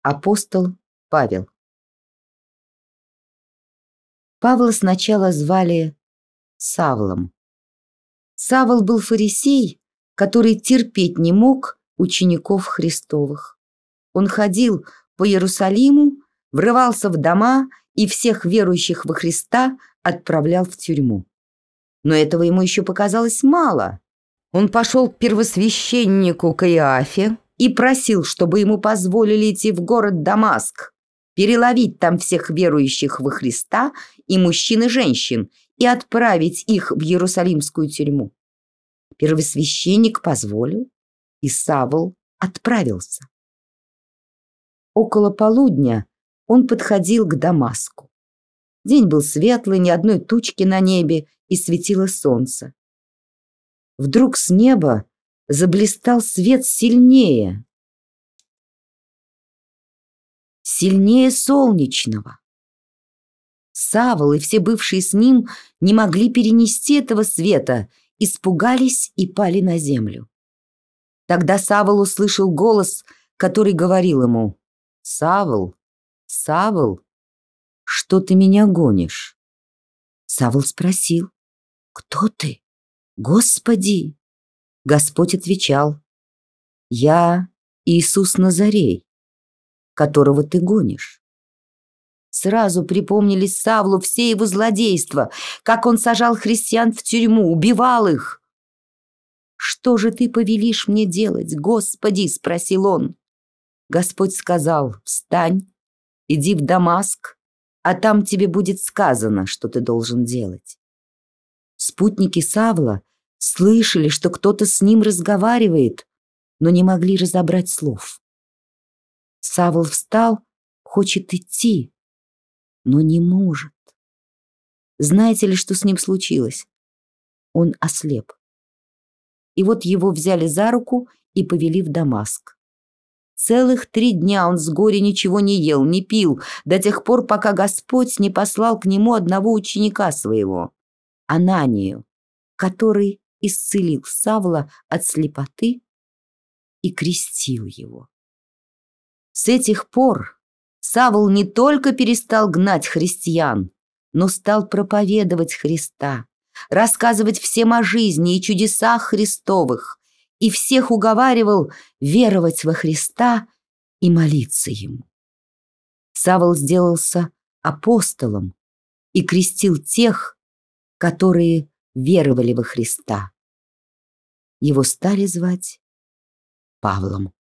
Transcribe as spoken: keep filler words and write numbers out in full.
Апостол Павел. Павла сначала звали Савлом. Савл был фарисей, который терпеть не мог учеников Христовых. Он ходил по Иерусалиму, врывался в дома и всех верующих во Христа отправлял в тюрьму. Но этого ему еще показалось мало. Он пошел к первосвященнику Каиафе и просил, чтобы ему позволили идти в город Дамаск, переловить там всех верующих во Христа и мужчин и женщин и отправить их в Иерусалимскую тюрьму. Первосвященник позволил, и Савл отправился. Около полудня он подходил к Дамаску. День был светлый, ни одной тучки на небе, и светило солнце. Вдруг с неба заблистал свет сильнее, сильнее солнечного. Савл и все бывшие с ним не могли перенести этого света, испугались и пали на землю. Тогда Савл услышал голос, который говорил ему: «Савл, Савл, что ты меня гонишь?» Савл спросил: «Кто ты, Господи?» Господь отвечал: «Я Иисус Назарей, которого ты гонишь». Сразу припомнились Савлу все его злодейства, как он сажал христиан в тюрьму, убивал их. «Что же ты повелишь мне делать, Господи?» — спросил он. Господь сказал: «Встань, иди в Дамаск, а там тебе будет сказано, что ты должен делать». Спутники Савла слышали, что кто-то с ним разговаривает, но не могли разобрать слов. Савл встал, хочет идти, но не может. Знаете ли, что с ним случилось? Он ослеп. И вот его взяли за руку и повели в Дамаск. Целых три дня он с горя ничего не ел, не пил, до тех пор, пока Господь не послал к нему одного ученика своего, Ананию, который исцелил Савла от слепоты и крестил его. С этих пор Савл не только перестал гнать христиан, но стал проповедовать Христа, рассказывать всем о жизни и чудесах Христовых, и всех уговаривал веровать во Христа и молиться Ему. Савл сделался апостолом и крестил тех, которые веровали во Христа. Его стали звать Павлом.